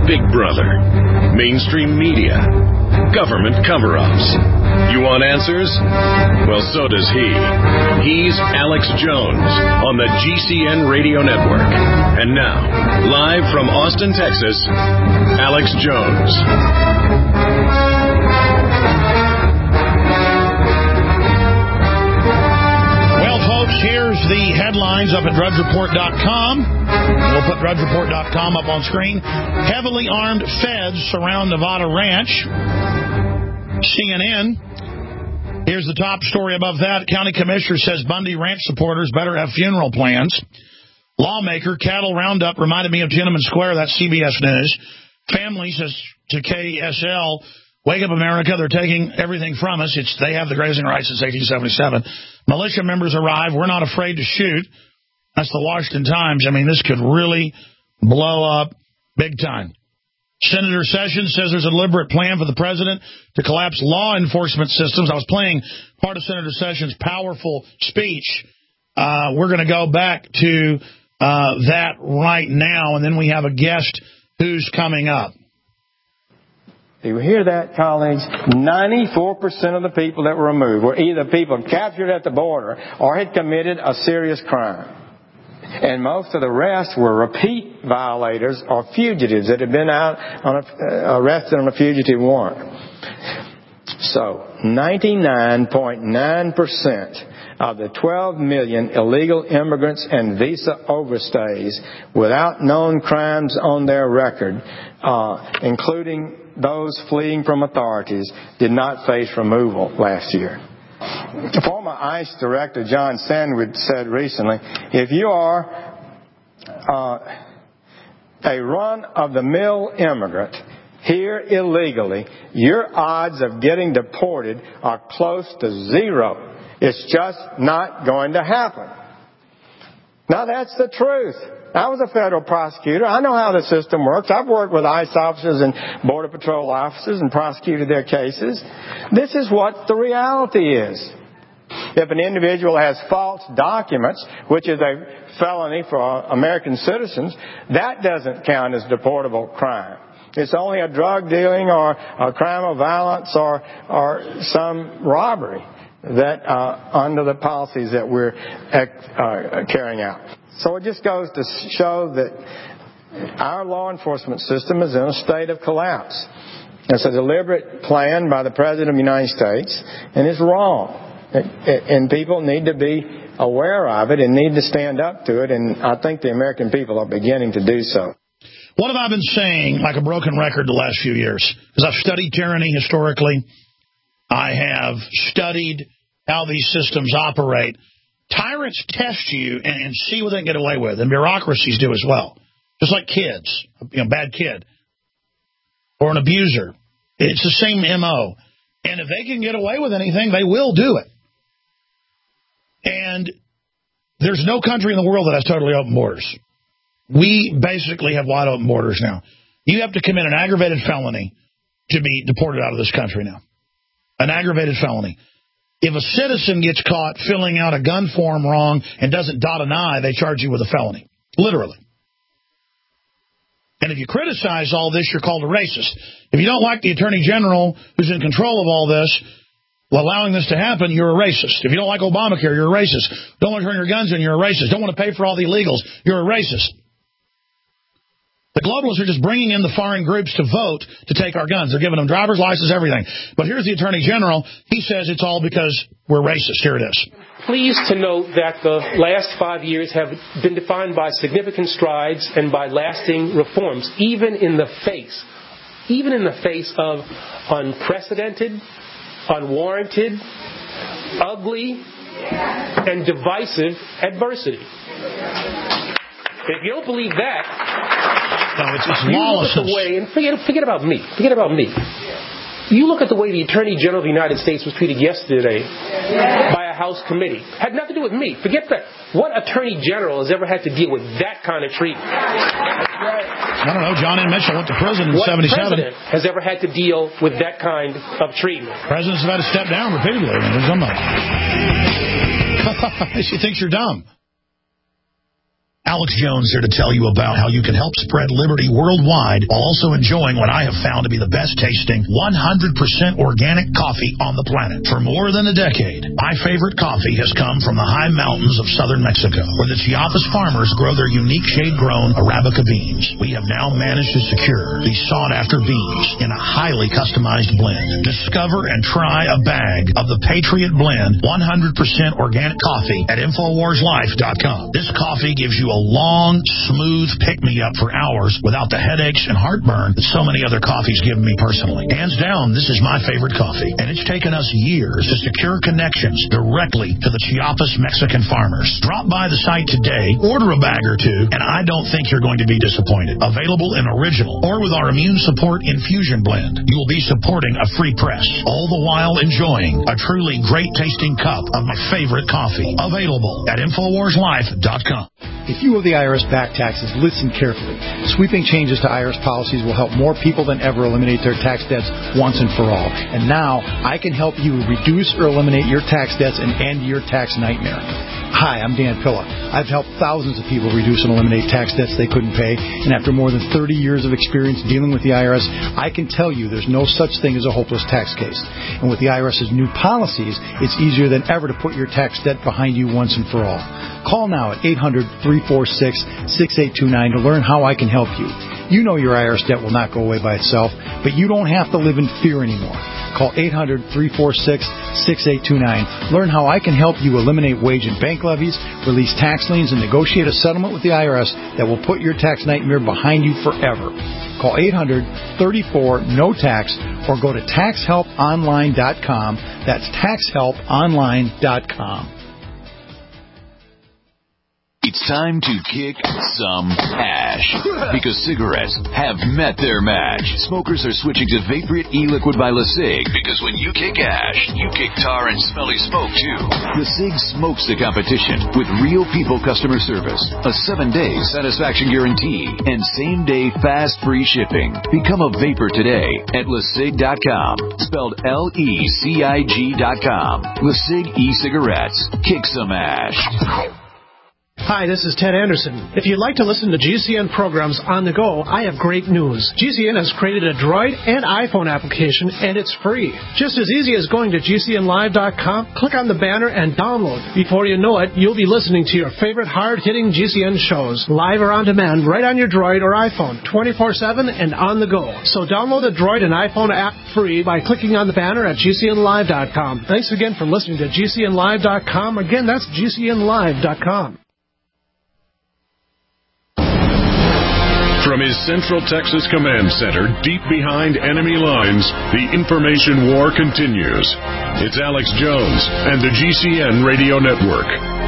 Big Brother, mainstream media, government cover-ups. You want answers? Well, so does he. He's Alex Jones on the GCN Radio Network. And now, live from Austin, Texas, Alex Jones. Well, folks, here's the headlines up at DrudgeReport.com. We'll put DrudgeReport.com up on screen. Heavily armed feds surround Nevada ranch. CNN. Here's the top story above that. County commissioner says Bundy Ranch supporters better have funeral plans. Lawmaker, cattle roundup reminded me of Tiananmen Square. That's CBS News. Family says to KSL, wake up America, they're taking everything from us. They have the grazing rights since 1877. Militia members arrive. We're not afraid to shoot. That's the Washington Times. I mean, this could really blow up big time. Senator Sessions says there's a deliberate plan for the president to collapse law enforcement systems. I was playing part of Senator Sessions' powerful speech. We're going to go back to that right now, and then we have a guest who's coming up. You hear that, colleagues? 94% of the people that were removed were either people captured at the border or had committed a serious crime. And most of the rest were repeat violators or fugitives that had been out on arrested on a fugitive warrant. So 99.9% of the 12 million illegal immigrants and visa overstays without known crimes on their record, including those fleeing from authorities, did not face removal last year. Former ICE Director John Sandwood said recently, if you are a run-of-the-mill immigrant here illegally, your odds of getting deported are close to zero. It's just not going to happen. Now, that's the truth. I was a federal prosecutor. I know how the system works. I've worked with ICE officers and Border Patrol officers and prosecuted their cases. This is what the reality is. If an individual has false documents, which is a felony for American citizens, that doesn't count as deportable crime. It's only a drug dealing or a crime of violence or some robbery that under the policies that we're carrying out. So it just goes to show that our law enforcement system is in a state of collapse. It's a deliberate plan by the President of the United States, and it's wrong. And people need to be aware of it and need to stand up to it, and I think the American people are beginning to do so. What have I been saying like a broken record the last few years? Because I've studied tyranny historically. I have studied how these systems operate. Tyrants test you and see what they can get away with, and bureaucracies do as well. Just like kids, bad kid, or an abuser. It's the same MO. And if they can get away with anything, they will do it. And there's no country in the world that has totally open borders. We basically have wide open borders now. You have to commit an aggravated felony to be deported out of this country now. An aggravated felony. If a citizen gets caught filling out a gun form wrong and doesn't dot an I, they charge you with a felony. Literally. And if you criticize all this, you're called a racist. If you don't like the Attorney General who's in control of all this, allowing this to happen, you're a racist. If you don't like Obamacare, you're a racist. Don't want to turn your guns in, you're a racist. Don't want to pay for all the illegals, you're a racist. The globalists are just bringing in the foreign groups to vote to take our guns. They're giving them driver's license, everything. But here's the Attorney General. He says it's all because we're racist. Here it is. Pleased to note that the last 5 years have been defined by significant strides and by lasting reforms, even in the face of unprecedented, unwarranted, ugly, and divisive adversity. If you don't believe that, no, it's lawlessness. Forget about me. You look at the way the Attorney General of the United States was treated yesterday by a House committee. Had nothing to do with me. Forget that. What Attorney General has ever had to deal with that kind of treatment? I don't know. John M. Mitchell went to prison in 77. What president has ever had to deal with that kind of treatment? Presidents have had to step down repeatedly. I mean, she thinks you're dumb. Alex Jones here to tell you about how you can help spread liberty worldwide while also enjoying what I have found to be the best tasting 100% organic coffee on the planet. For more than a decade, my favorite coffee has come from the high mountains of southern Mexico, where the Chiapas farmers grow their unique shade-grown Arabica beans. We have now managed to secure these sought-after beans in a highly customized blend. Discover and try a bag of the Patriot Blend 100% organic coffee at InfoWarsLife.com. This coffee gives you a long, smooth pick-me-up for hours without the headaches and heartburn that so many other coffees give me personally. Hands down, this is my favorite coffee, and it's taken us years to secure connections directly to the Chiapas Mexican farmers. Drop by the site today, order a bag or two, and I don't think you're going to be disappointed. Available in original or with our Immune Support Infusion Blend. You will be supporting a free press, all the while enjoying a truly great-tasting cup of my favorite coffee. Available at InfoWarsLife.com. If you owe the IRS back taxes, listen carefully. Sweeping changes to IRS policies will help more people than ever eliminate their tax debts once and for all. And now, I can help you reduce or eliminate your tax debts and end your tax nightmare. Hi, I'm Dan Pilla. I've helped thousands of people reduce and eliminate tax debts they couldn't pay, and after more than 30 years of experience dealing with the IRS, I can tell you there's no such thing as a hopeless tax case. And with the IRS's new policies, it's easier than ever to put your tax debt behind you once and for all. Call now at 800-346-6829 to learn how I can help you. You know your IRS debt will not go away by itself, but you don't have to live in fear anymore. Call 800-346-6829. Learn how I can help you eliminate wage and bank levies, release tax liens, and negotiate a settlement with the IRS that will put your tax nightmare behind you forever. Call 800-34-NO-TAX or go to TaxHelpOnline.com. That's TaxHelpOnline.com. It's time to kick some ash, because cigarettes have met their match. Smokers are switching to Vaporite e-liquid by LeSig, because when you kick ash, you kick tar and smelly smoke too. LeSig smokes the competition with real people customer service, a 7-day satisfaction guarantee, and same-day fast free shipping. Become a vapor today at LeSig.com, spelled LECIG.com. LeSig e-cigarettes. Kick some ash. Hi, this is Ted Anderson. If you'd like to listen to GCN programs on the go, I have great news. GCN has created a Droid and iPhone application, and it's free. Just as easy as going to GCNlive.com, click on the banner, and download. Before you know it, you'll be listening to your favorite hard-hitting GCN shows, live or on demand, right on your Droid or iPhone, 24/7 and on the go. So download the Droid and iPhone app free by clicking on the banner at GCNlive.com. Thanks again for listening to GCNlive.com. Again, that's GCNlive.com. From his Central Texas Command Center, deep behind enemy lines, the information war continues. It's Alex Jones and the GCN Radio Network.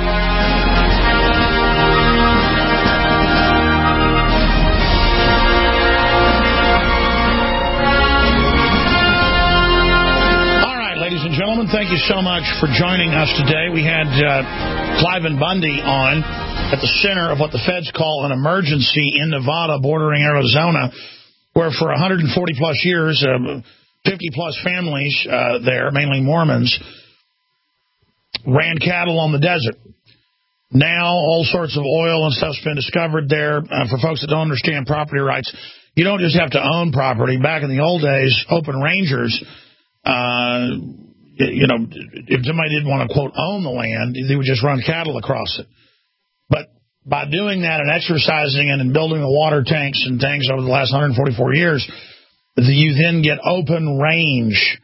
All right, ladies and gentlemen, thank you so much for joining us today. We had Cliven Bundy on at the center of what the feds call an emergency in Nevada bordering Arizona, where for 140-plus years, 50-plus families there, mainly Mormons, ran cattle on the desert. Now all sorts of oil and stuff's been discovered there. For folks that don't understand property rights, you don't just have to own property. Back in the old days, open rangers, if somebody didn't want to, quote, own the land, they would just run cattle across it. But by doing that and exercising it and building the water tanks and things over the last 144 years, you then get open range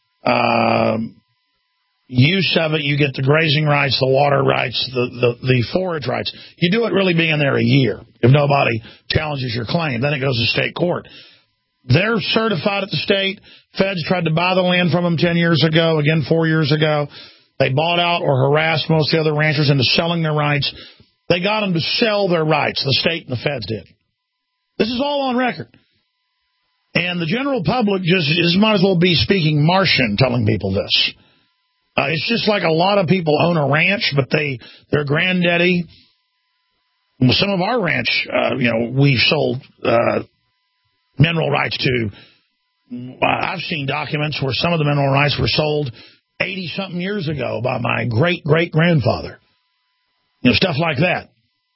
use of it. You get the grazing rights, the water rights, the forage rights. You do it really being there a year. If nobody challenges your claim, then it goes to state court. They're certified at the state. Feds tried to buy the land from them 10 years ago, again 4 years ago. They bought out or harassed most of the other ranchers into selling their rights. They got them to sell their rights, the state and the feds did. This is all on record. And the general public just might as well be speaking Martian telling people this. It's just like a lot of people own a ranch, but their granddaddy, some of our ranch, we've sold mineral rights to. I've seen documents where some of the mineral rights were sold 80-something years ago by my great-great-grandfather. Stuff like that.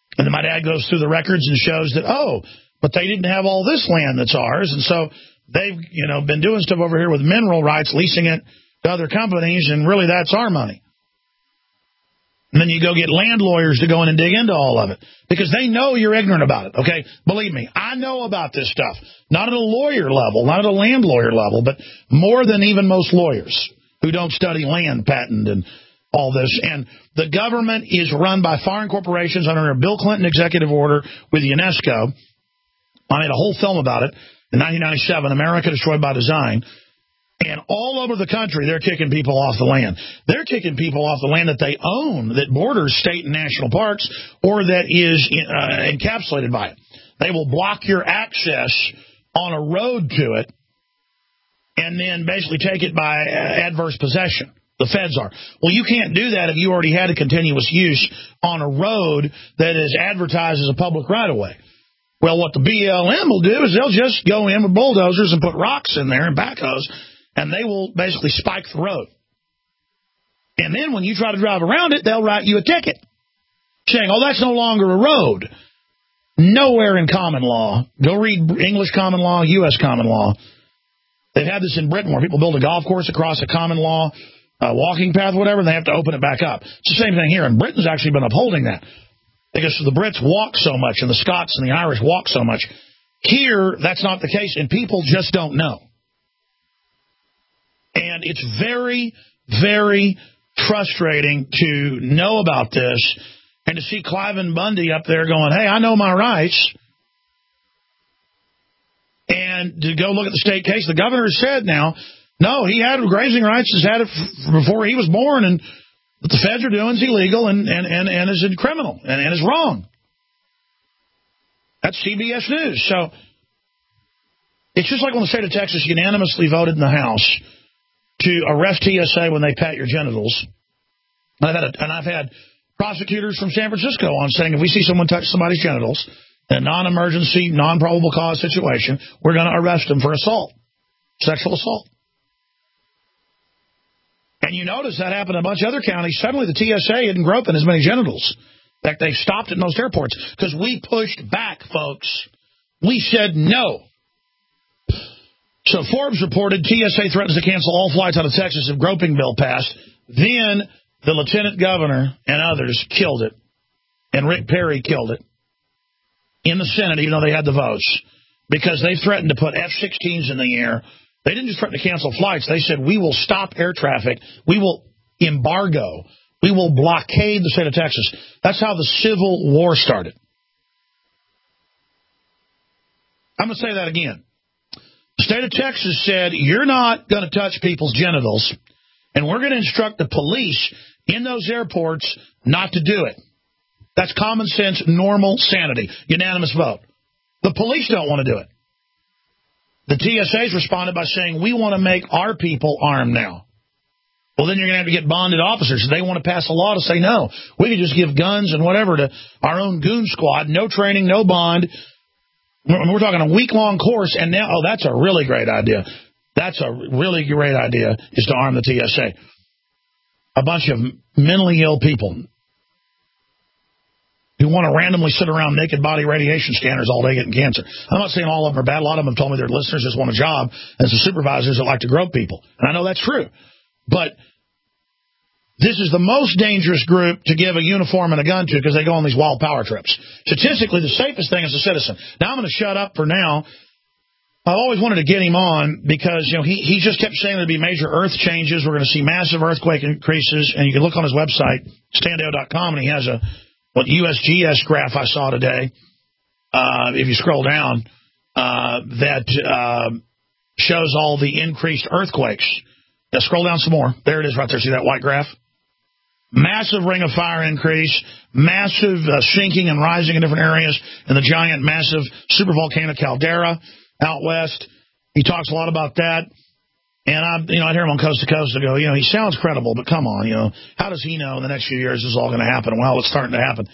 And then my dad goes through the records and shows that, oh, but they didn't have all this land that's ours. And so they've, been doing stuff over here with mineral rights, leasing it to other companies, and really that's our money. And then you go get land lawyers to go in and dig into all of it because they know you're ignorant about it, okay? Believe me, I know about this stuff. Not at a lawyer level, not at a land lawyer level, but more than even most lawyers who don't study land patent and all this. And the government is run by foreign corporations under a Bill Clinton executive order with UNESCO. I made a whole film about it in 1997, America Destroyed by Design. And all over the country, they're kicking people off the land. They're kicking people off the land that they own, that borders state and national parks, or that is encapsulated by it. They will block your access on a road to it and then basically take it by adverse possession. The feds are. Well, you can't do that if you already had a continuous use on a road that is advertised as a public right-of-way. Well, what the BLM will do is they'll just go in with bulldozers and put rocks in there and backhoes, and they will basically spike the road. And then when you try to drive around it, they'll write you a ticket saying, oh, that's no longer a road. Nowhere in common law. Go read English common law, U.S. common law. They've had this in Britain where people build a golf course across a common law walking path, whatever, and they have to open it back up. It's the same thing here. And Britain's actually been upholding that because the Brits walk so much and the Scots and the Irish walk so much. Here, that's not the case, and people just don't know. And it's very, very frustrating to know about this and to see Cliven Bundy up there going, hey, I know my rights. And to go look at the state case, the governor said now, no, he had grazing rights, has had it before he was born, and what the feds are doing is illegal and is criminal and is wrong. That's CBS News. So it's just like when the state of Texas unanimously voted in the House to arrest TSA when they pat your genitals. I've had prosecutors from San Francisco on saying if we see someone touch somebody's genitals in a non-emergency, non-probable cause situation, we're going to arrest them for assault, sexual assault. And you notice that happened in a bunch of other counties. Suddenly the TSA isn't groping as many genitals. In fact, they've stopped at most airports because we pushed back, folks. We said no. So Forbes reported TSA threatens to cancel all flights out of Texas if groping bill passed. Then the lieutenant governor and others killed it. And Rick Perry killed it in the Senate, even though they had the votes, because they threatened to put F-16s in the air. They didn't just threaten to cancel flights. They said, we will stop air traffic. We will embargo. We will blockade the state of Texas. That's how the Civil War started. I'm going to say that again. The state of Texas said, you're not going to touch people's genitals, and we're going to instruct the police in those airports not to do it. That's common sense, normal sanity, unanimous vote. The police don't want to do it. The TSA's responded by saying, we want to make our people armed now. Well, then you're going to have to get bonded officers. They want to pass a law to say, no, we can just give guns and whatever to our own goon squad, no training, no bond. We're talking a week-long course, and now, oh, that's a really great idea. That's a really great idea, is to arm the TSA. A bunch of mentally ill people who want to randomly sit around naked body radiation scanners all day getting cancer. I'm not saying all of them are bad. A lot of them have told me their listeners just want a job as the supervisors that like to grope people. And I know that's true. But this is the most dangerous group to give a uniform and a gun to because they go on these wild power trips. Statistically, the safest thing is a citizen. Now, I'm going to shut up for now. I've always wanted to get him on because, he just kept saying there'd be major earth changes. We're going to see massive earthquake increases. And you can look on his website, standeo.com, and he has a USGS graph I saw today, if you scroll down, that shows all the increased earthquakes. Now, scroll down some more. There it is right there. See that white graph? Massive ring of fire increase, massive sinking and rising in different areas, and the giant, massive supervolcano caldera out west. He talks a lot about that. And I hear him on Coast to Coast and go, he sounds credible, but come on, how does he know in the next few years this is all going to happen? Well, it's starting to happen.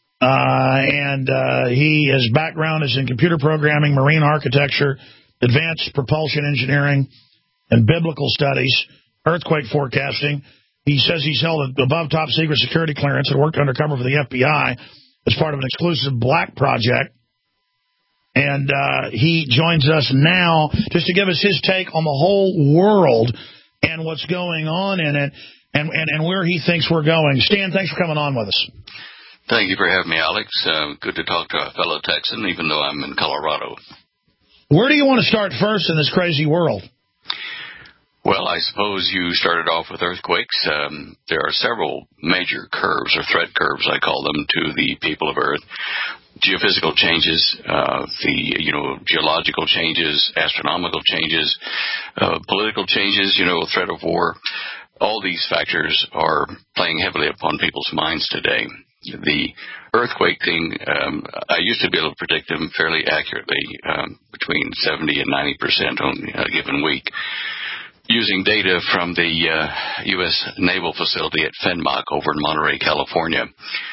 His background is in computer programming, marine architecture, advanced propulsion engineering, and biblical studies, earthquake forecasting. He says he's held above top secret security clearance and worked undercover for the FBI. as part of an exclusive black project. And he joins us now just to give us his take on the whole world and what's going on in it and where he thinks we're going. Stan, thanks for coming on with us. Thank you for having me, Alex. Good to talk to a fellow Texan, even though I'm in Colorado. Where do you want to start first in this crazy world? Well, I suppose you started off with earthquakes. There are several major curves, or threat curves, I call them, to the people of Earth. Geophysical changes, geological changes, astronomical changes, political changes, threat of war. All these factors are playing heavily upon people's minds today. The earthquake thing, I used to be able to predict them fairly accurately, between 70 and 90% on a given week, using data from the U.S. Naval facility at FENMOC over in Monterey, California.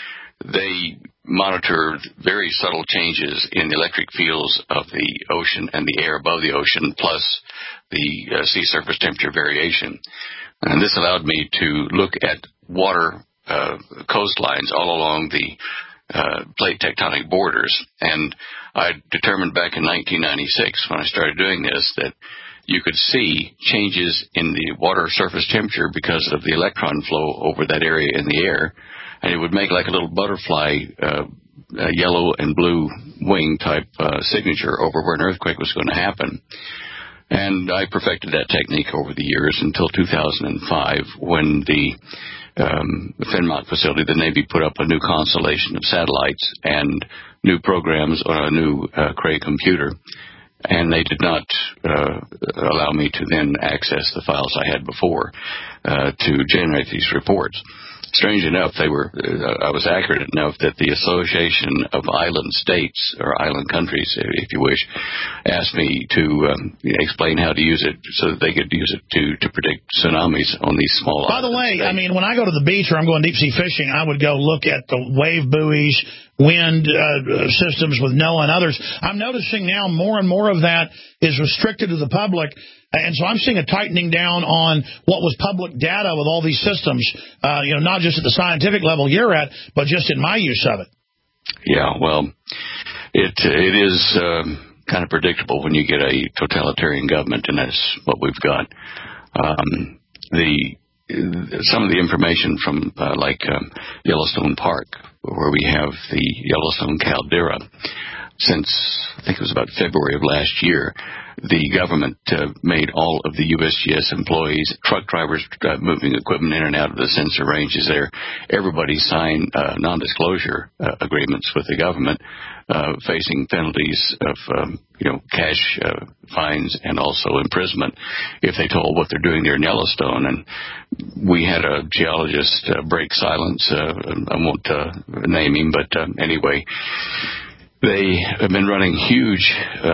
They monitor very subtle changes in the electric fields of the ocean and the air above the ocean, plus the sea surface temperature variation. And this allowed me to look at water coastlines all along the plate tectonic borders. And I determined back in 1996, when I started doing this, that you could see changes in the water surface temperature because of the electron flow over that area in the air. And it would make like a little butterfly, yellow and blue wing type signature over where an earthquake was going to happen. And I perfected that technique over the years until 2005, when the FENMOC facility, the Navy, put up a new constellation of satellites and new programs on a new Cray computer. And they did not allow me to then access the files I had before to generate these reports. Strange enough, I was accurate enough that the Association of Island States, or island countries, if you wish, asked me to explain how to use it so that they could use it to predict tsunamis on these small islands. By the way, I mean, when I go to the beach or I'm going deep sea fishing, I would go look at the wave buoys, wind systems with NOAA and others. I'm noticing now more and more of that is restricted to the public. And so I'm seeing a tightening down on what was public data with all these systems, not just at the scientific level you're at, but just in my use of it. Yeah, well, it is kind of predictable when you get a totalitarian government, and that's what we've got. Some of the information from Yellowstone Park, where we have the Yellowstone caldera, since I think it was about February of last year, the government made all of the USGS employees, truck drivers moving equipment in and out of the sensor ranges there, everybody signed non-disclosure agreements with the government, facing penalties of cash fines and also imprisonment if they told what they're doing there in Yellowstone. And we had a geologist break silence. I won't name him, but anyway, they have been running huge,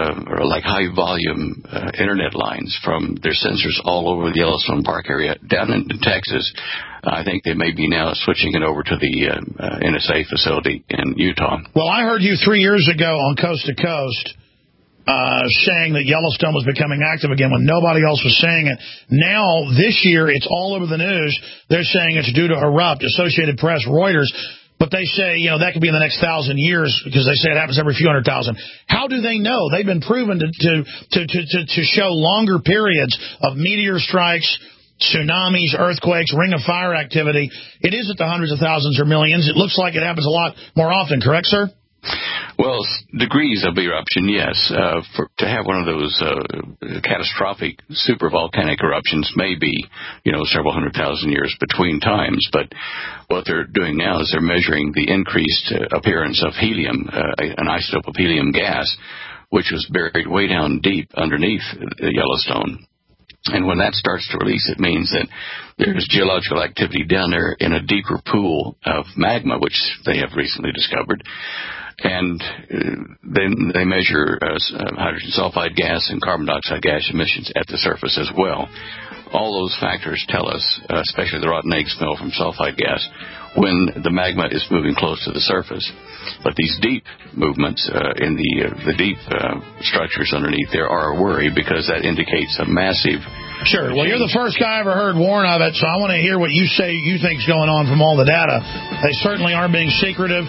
high-volume internet lines from their sensors all over the Yellowstone Park area. Down in Texas, I think they may be now switching it over to the NSA facility in Utah. Well, I heard you 3 years ago on Coast to Coast saying that Yellowstone was becoming active again when nobody else was saying it. Now, this year, it's all over the news. They're saying it's due to erupt. Associated Press, Reuters. But they say, that could be in the next 1,000 years because they say it happens every few 100,000. How do they know? They've been proven to show longer periods of meteor strikes, tsunamis, earthquakes, ring of fire activity. It isn't the hundreds of thousands or millions. It looks like it happens a lot more often. Correct, sir? Well, degrees of eruption, yes. To have one of those catastrophic supervolcanic eruptions may be, several 100,000 years between times. But what they're doing now is they're measuring the increased appearance of helium, an isotope of helium gas, which was buried way down deep underneath Yellowstone. And when that starts to release, it means that there's geological activity down there in a deeper pool of magma, which they have recently discovered. And then they measure hydrogen sulfide gas and carbon dioxide gas emissions at the surface as well. All those factors tell us, especially the rotten egg smell from sulfide gas, when the magma is moving close to the surface. But these deep movements in the deep structures underneath there are a worry because that indicates a massive... Sure. Well, you're the first guy I ever heard warn of it, so I want to hear what you say you think's going on from all the data. They certainly aren't being secretive.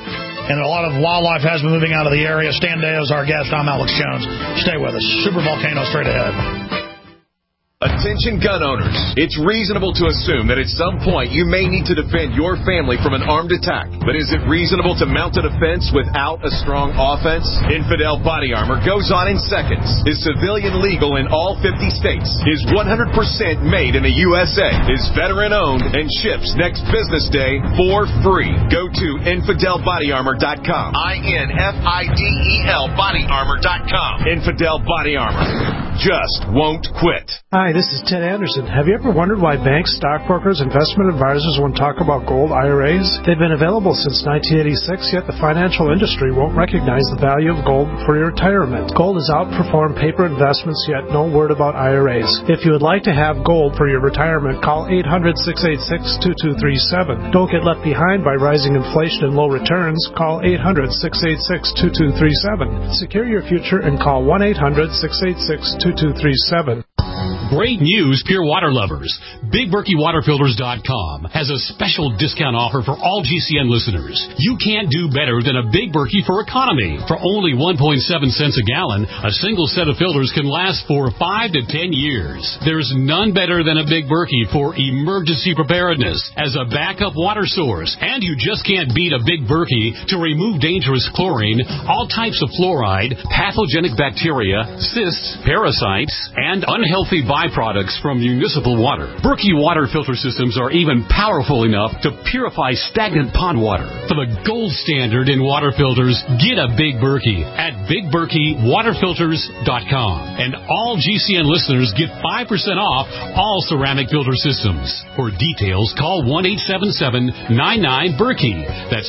and a lot of wildlife has been moving out of the area. Stan Deyo is our guest. I'm Alex Jones. Stay with us. Super Volcano straight ahead. Attention gun owners. It's reasonable to assume that at some point you may need to defend your family from an armed attack. But is it reasonable to mount a defense without a strong offense? Infidel Body Armor goes on in seconds. Is civilian legal in all 50 states. Is 100% made in the USA. Is veteran owned and ships next business day for free. Go to InfidelBodyArmor.com. INFIDEL BodyArmor.com. Infidel Body Armor. Just won't quit. Hi, this is Ted Anderson. Have you ever wondered why banks, stockbrokers, investment advisors won't talk about gold IRAs? They've been available since 1986, yet the financial industry won't recognize the value of gold for your retirement. Gold has outperformed paper investments, yet no word about IRAs. If you would like to have gold for your retirement, call 800-686-2237. Don't get left behind by rising inflation and low returns. Call 800-686-2237. Secure your future and call 1-800-686-2237. Great news, pure water lovers. BigBerkeyWaterFilters.com has a special discount offer for all GCN listeners. You can't do better than a Big Berkey for economy. For only 1.7 cents a gallon, a single set of filters can last for 5 to 10 years. There's none better than a Big Berkey for emergency preparedness as a backup water source. And you just can't beat a Big Berkey to remove dangerous chlorine, all types of fluoride, pathogenic bacteria, cysts, parasites, and unhealthy byproducts from municipal water. Berkey water filter systems are even powerful enough to purify stagnant pond water. For the gold standard in water filters, get a Big Berkey at BigBerkeyWaterFilters.com. And all GCN listeners get 5% off all ceramic filter systems. For details, call 1-877-99-BERKEY. That's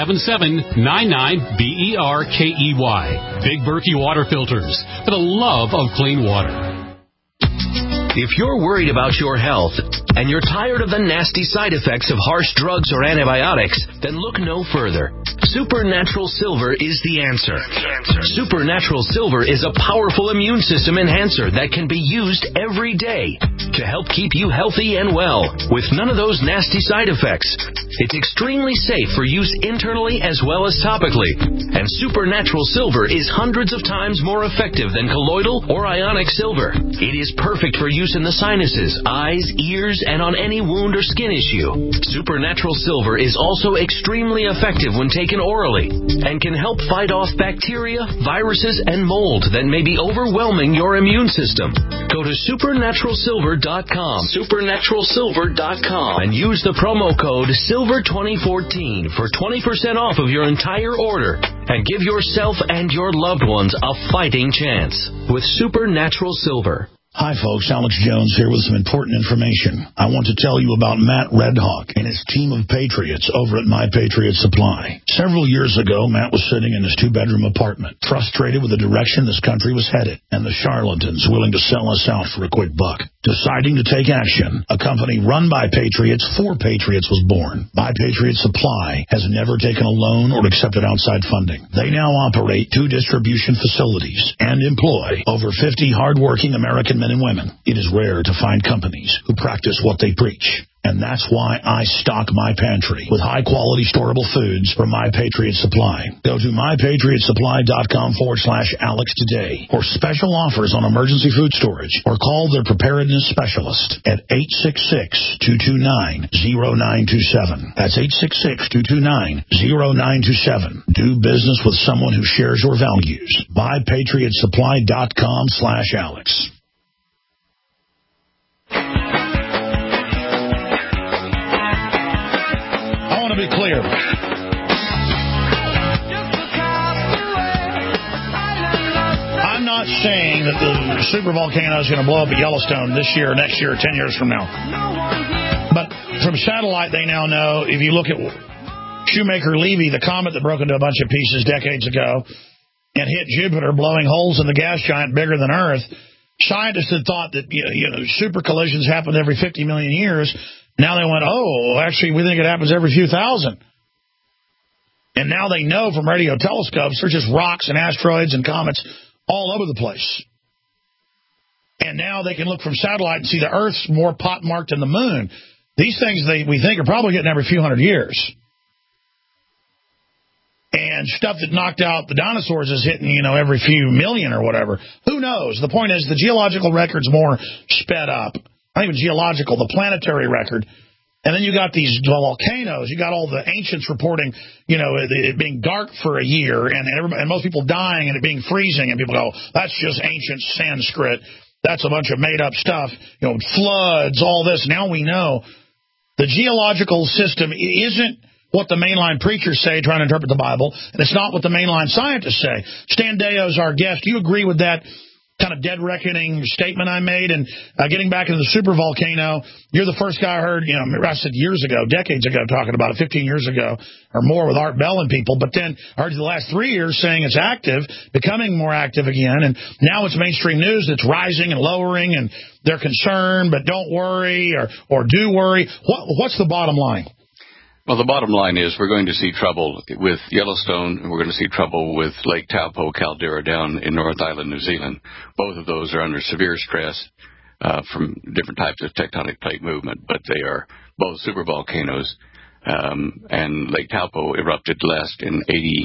877-99-BERKEY. Big Berkey Water Filters, for the love of clean water. If you're worried about your health and you're tired of the nasty side effects of harsh drugs or antibiotics, then look no further. Supernatural Silver is the answer. Supernatural Silver is a powerful immune system enhancer that can be used every day to help keep you healthy and well with none of those nasty side effects. It's extremely safe for use internally as well as topically. And Supernatural Silver is hundreds of times more effective than colloidal or ionic silver. It is perfect for use in the sinuses, eyes, ears, and on any wound or skin issue. Supernatural Silver is also extremely effective when taken orally and can help fight off bacteria, viruses, and mold that may be overwhelming your immune system. Go to supernaturalsilver.com, supernaturalsilver.com, and use the promo code SILVER2014 for 20% off of your entire order and give yourself and your loved ones a fighting chance with Supernatural Silver. Hi, folks. Alex Jones here with some important information. I want to tell you about Matt Redhawk and his team of patriots over at My Patriot Supply. Several years ago, Matt was sitting in his two-bedroom apartment, frustrated with the direction this country was headed and the charlatans willing to sell us out for a quick buck. Deciding to take action, a company run by patriots for patriots was born. My Patriot Supply has never taken a loan or accepted outside funding. They now operate 2 distribution facilities and employ over 50 hardworking American men and women. It is rare to find companies who practice what they preach. And that's why I stock my pantry with high-quality storable foods from My Patriot Supply. Go to mypatriotsupply.com/Alex today for special offers on emergency food storage or call their preparedness specialist at 866-229-0927. That's 866-229-0927. Do business with someone who shares your values. mypatriotsupply.com/Alex. To be clear, I'm not saying that the supervolcano is going to blow up at Yellowstone this year, next year, or 10 years from now. But from satellite, they now know, if you look at Shoemaker-Levy, the comet that broke into a bunch of pieces decades ago and hit Jupiter, blowing holes in the gas giant bigger than Earth, scientists had thought that super collisions happened every 50 million years. Now they went, oh, actually, we think it happens every few thousand. And now they know from radio telescopes there's just rocks and asteroids and comets all over the place. And now they can look from satellite and see the Earth's more pockmarked than the moon. These things we think are probably getting every few hundred years. and stuff that knocked out the dinosaurs is hitting, every few million or whatever. Who knows? The point is the geological record's more sped up. Not even geological, the planetary record. And then you got these volcanoes. You got all the ancients reporting, it being dark for a year, and most people dying and it being freezing. And people go, that's just ancient Sanskrit. That's a bunch of made-up stuff. Floods, all this. Now we know the geological system isn't what the mainline preachers say trying to interpret the Bible, and it's not what the mainline scientists say. Stan Deyo's our guest. Do you agree with that kind of dead reckoning statement I made? And getting back into the supervolcano, you're the first guy I heard, I said years ago, decades ago, talking about it, 15 years ago or more with Art Bell and people. But then I heard you the last 3 years saying it's active, becoming more active again. And now it's mainstream news that's rising and lowering, and they're concerned, but don't worry or do worry. What's the bottom line? Well, the bottom line is we're going to see trouble with Yellowstone, and we're going to see trouble with Lake Taupo caldera down in North Island, New Zealand. Both of those are under severe stress from different types of tectonic plate movement, but they are both supervolcanoes. And Lake Taupo erupted last in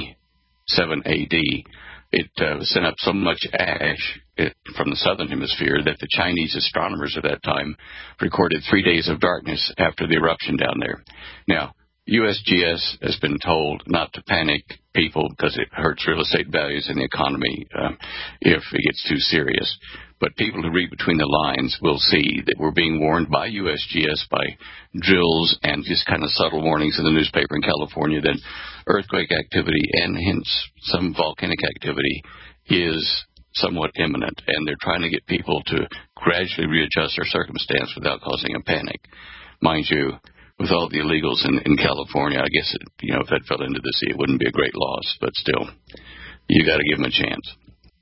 87 A.D. It sent up so much ash from the southern hemisphere that the Chinese astronomers at that time recorded 3 days of darkness after the eruption down there. Now, USGS has been told not to panic people because it hurts real estate values and the economy if it gets too serious. But people who read between the lines will see that we're being warned by USGS, by drills and just kind of subtle warnings in the newspaper in California that earthquake activity and hence some volcanic activity is somewhat imminent. And they're trying to get people to gradually readjust their circumstance without causing a panic. Mind you, with all the illegals in California, I guess, if that fell into the sea, it wouldn't be a great loss. But still, you got to give them a chance.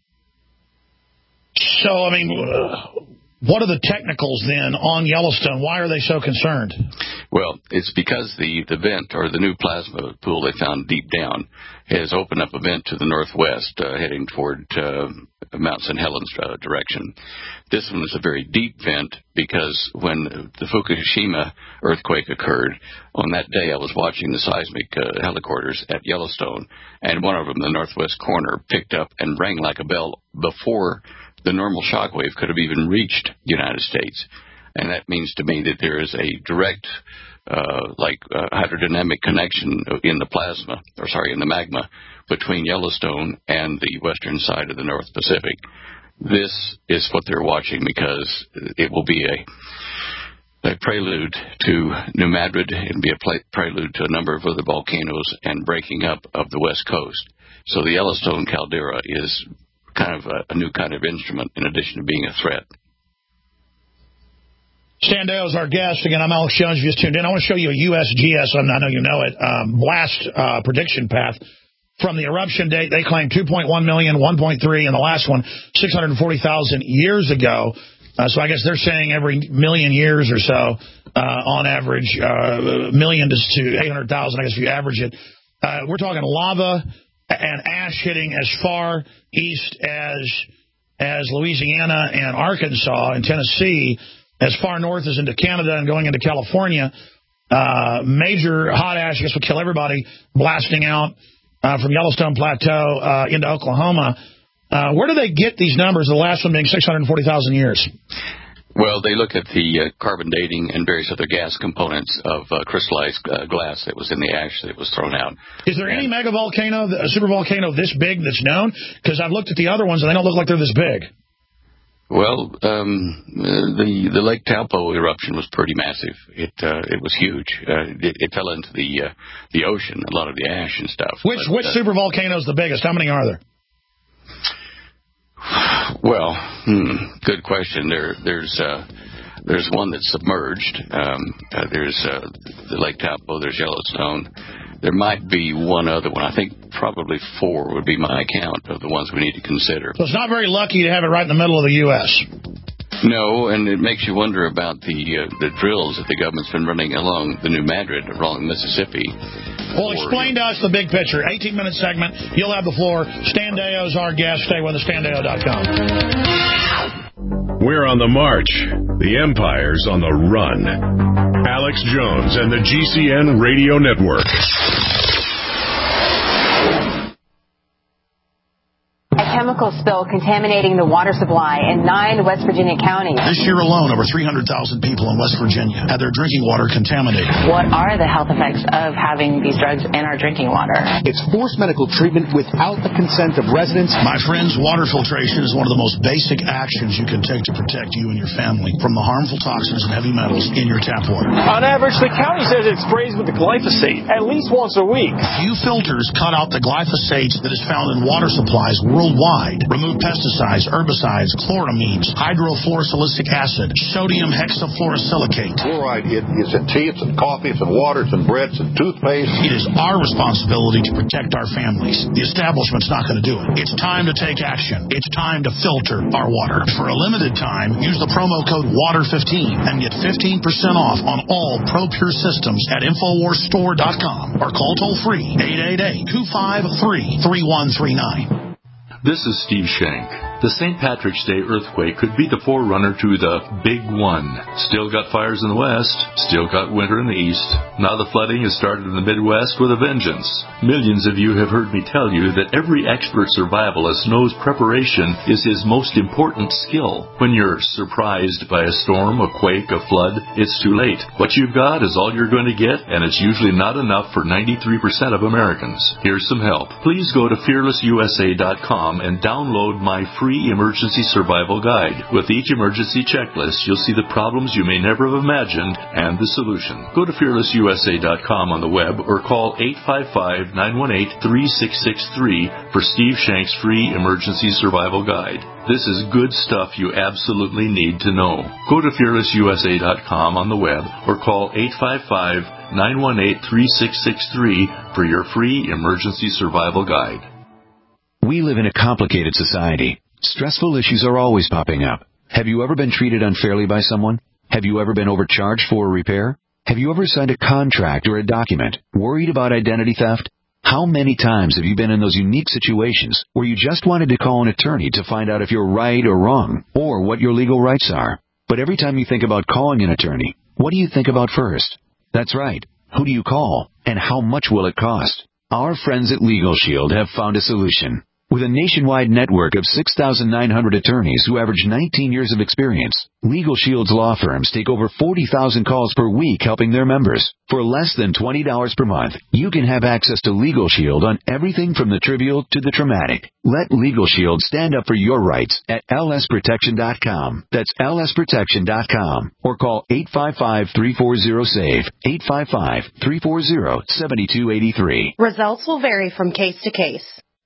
So, what are the technicals then on Yellowstone? Why are they so concerned? Well, it's because the vent, or the new plasma pool they found deep down, has opened up a vent to the northwest, heading toward Mount St. Helens direction. This one is a very deep vent because when the Fukushima earthquake occurred, on that day I was watching the seismic helicopters at Yellowstone, and one of them, the northwest corner, picked up and rang like a bell before the normal shock wave could have even reached the United States. And that means to me that there is a direct, hydrodynamic connection in the magma between Yellowstone and the western side of the North Pacific. This is what they're watching because it will be a prelude to New Madrid and be a prelude to a number of other volcanoes and breaking up of the West Coast. So the Yellowstone caldera is kind of a new kind of instrument in addition to being a threat. Stan Deyo is our guest. Again, I'm Alex Jones. If you just tuned in, I want to show you a USGS, I know you know it, blast prediction path. From the eruption date, they claim 2.1 million, 1.3, and the last one, 640,000 years ago. So I guess they're saying every million years or so, on average, million to 800,000, I guess if you average it. We're talking lava and ash hitting as far east as Louisiana and Arkansas and Tennessee, as far north as into Canada and going into California. Major hot ash, I guess, would kill everybody, blasting out from Yellowstone Plateau into Oklahoma. Where do they get these numbers, the last one being 640,000 years? Well, they look at the carbon dating and various other gas components of crystallized glass that was in the ash that was thrown out. Is there any megavolcano, a supervolcano this big that's known? Because I've looked at the other ones, and they don't look like they're this big. Well, the Lake Taupo eruption was pretty massive. It was huge. It fell into the ocean, a lot of the ash and stuff. Which supervolcano is the biggest? How many are there? Well, good question. There's one that's submerged. There's the Lake Taupo. There's Yellowstone. There might be one other one. I think probably 4 would be my count of the ones we need to consider. So it's not very lucky to have it right in the middle of the U.S. No, and it makes you wonder about the drills that the government's been running along the New Madrid, along Mississippi. Well, explain to us the big picture. 18-minute segment. You'll have the floor. Stan Deyo's our guest. Stay with us, StanDeyo.com. We're on the march. The Empire's on the run. Alex Jones and the GCN Radio Network. chemical spill contaminating the water supply in 9 West Virginia counties. This year alone, over 300,000 people in West Virginia had their drinking water contaminated. What are the health effects of having these drugs in our drinking water? It's forced medical treatment without the consent of residents. My friends, water filtration is one of the most basic actions you can take to protect you and your family from the harmful toxins and heavy metals in your tap water. On average, the county says it sprays with the glyphosate at least once a week. Few filters cut out the glyphosate that is found in water supplies worldwide. Remove pesticides, herbicides, chloramines, hydrofluorosilicic acid, sodium hexafluorosilicate. Fluoride is in tea, it's in coffee, it's in water, it's in bread, it's in toothpaste. It is our responsibility to protect our families. The establishment's not going to do it. It's time to take action. It's time to filter our water. For a limited time, use the promo code WATER15 and get 15% off on all ProPure systems at InfoWarsStore.com or call toll-free 888-253-3139. This is Steve Shank. The St. Patrick's Day earthquake could be the forerunner to the Big One. Still got fires in the west, still got winter in the east. Now the flooding has started in the Midwest with a vengeance. Millions of you have heard me tell you that every expert survivalist knows preparation is his most important skill. When you're surprised by a storm, a quake, a flood, it's too late. What you've got is all you're going to get, and it's usually not enough for 93% of Americans. Here's some help. Please go to fearlessusa.com and download my free emergency survival guide. With each emergency checklist, you'll see the problems you may never have imagined and the solution. Go to fearlessusa.com on the web or call 855-918-3663 for Steve Shank's free emergency survival guide. This is good stuff you absolutely need to know. Go to fearlessusa.com on the web or call 855-918-3663 for your free emergency survival guide. We live in a complicated society. Stressful issues are always popping up. Have you ever been treated unfairly by someone? Have you ever been overcharged for a repair? Have you ever signed a contract or a document worried about identity theft? How many times have you been in those unique situations where you just wanted to call an attorney to find out if you're right or wrong or what your legal rights are? But every time you think about calling an attorney, what do you think about first? That's right. Who do you call and how much will it cost? Our friends at Legal Shield have found a solution. With a nationwide network of 6,900 attorneys who average 19 years of experience, Legal Shield's law firms take over 40,000 calls per week helping their members. For less than $20 per month, you can have access to Legal Shield on everything from the trivial to the traumatic. Let Legal Shield stand up for your rights at lsprotection.com. That's lsprotection.com. Or call 855-340-SAVE, 855-340-7283. Results will vary from case to case.